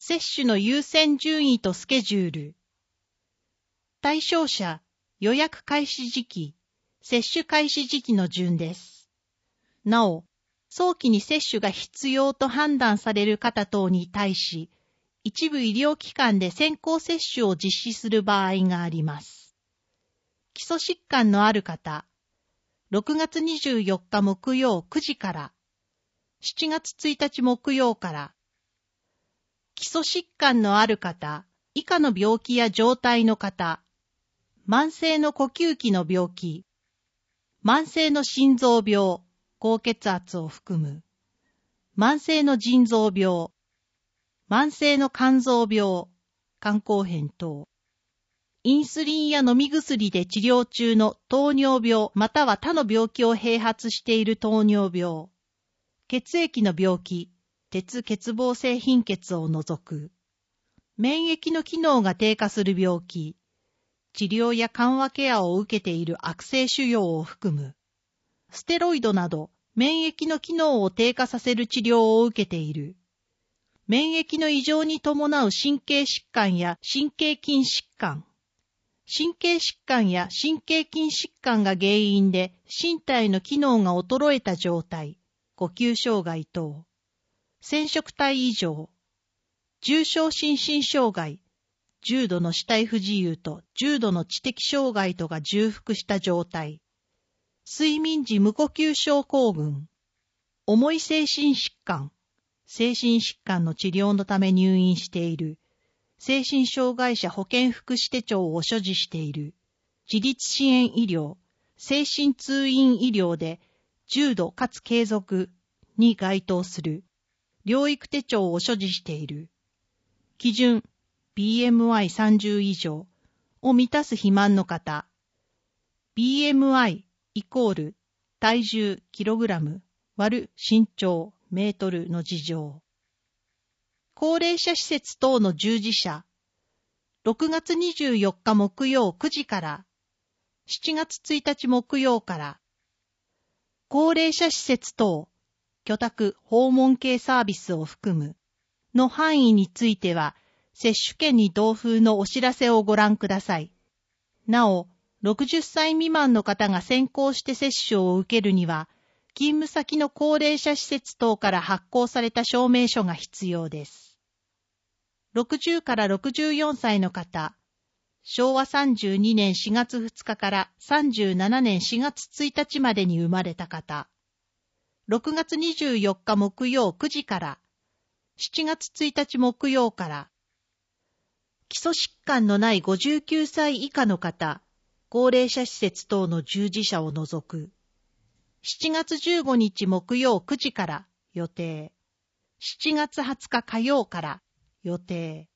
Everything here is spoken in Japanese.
接種の優先順位とスケジュール。対象者、予約開始時期、接種開始時期の順です。なお、早期に接種が必要と判断される方等に対し、一部医療機関で先行接種を実施する場合があります。基礎疾患のある方、6月24日木曜9時から、7月1日木曜から、基礎疾患のある方、以下の病気や状態の方、慢性の呼吸器の病気、慢性の心臓病、高血圧を含む、慢性の腎臓病、慢性の肝臓病、肝硬変等、インスリンや飲み薬で治療中の糖尿病または他の病気を併発している糖尿病、血液の病気、鉄欠乏性貧血を除く、免疫の機能が低下する病気、治療や緩和ケアを受けている悪性腫瘍を含む、ステロイドなど免疫の機能を低下させる治療を受けている、免疫の異常に伴う神経疾患や神経筋疾患、神経疾患や神経筋疾患が原因で身体の機能が衰えた状態、呼吸障害等、染色体異常、重症心身障害、重度の肢体不自由と重度の知的障害とが重複した状態、睡眠時無呼吸症候群、重い精神疾患、精神疾患の治療のため入院している、精神障害者保健福祉手帳を所持している、自立支援医療、精神通院医療で重度かつ継続に該当する、療育手帳を所持している、基準 BMI30 以上を満たす肥満の方、BMI イコール体重キログラム割る身長メートルの事情。高齢者施設等の従事者、6月24日木曜9時から7月1日木曜から、高齢者施設等、居宅訪問系サービスを含むの範囲については、接種券に同封のお知らせをご覧ください。なお、60歳未満の方が先行して接種を受けるには、勤務先の高齢者施設等から発行された証明書が必要です。60から64歳の方、昭和32年4月2日から37年4月1日までに生まれた方、6月24日木曜9時から7月1日木曜から、基礎疾患のない59歳以下の方、高齢者施設等の従事者を除く、7月15日木曜9時から予定、7月20日火曜から予定。